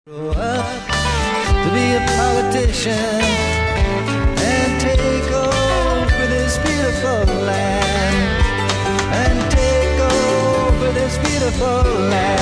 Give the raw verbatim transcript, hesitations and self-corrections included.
Grow up to be a politician and take over this beautiful land, and take over this beautiful land.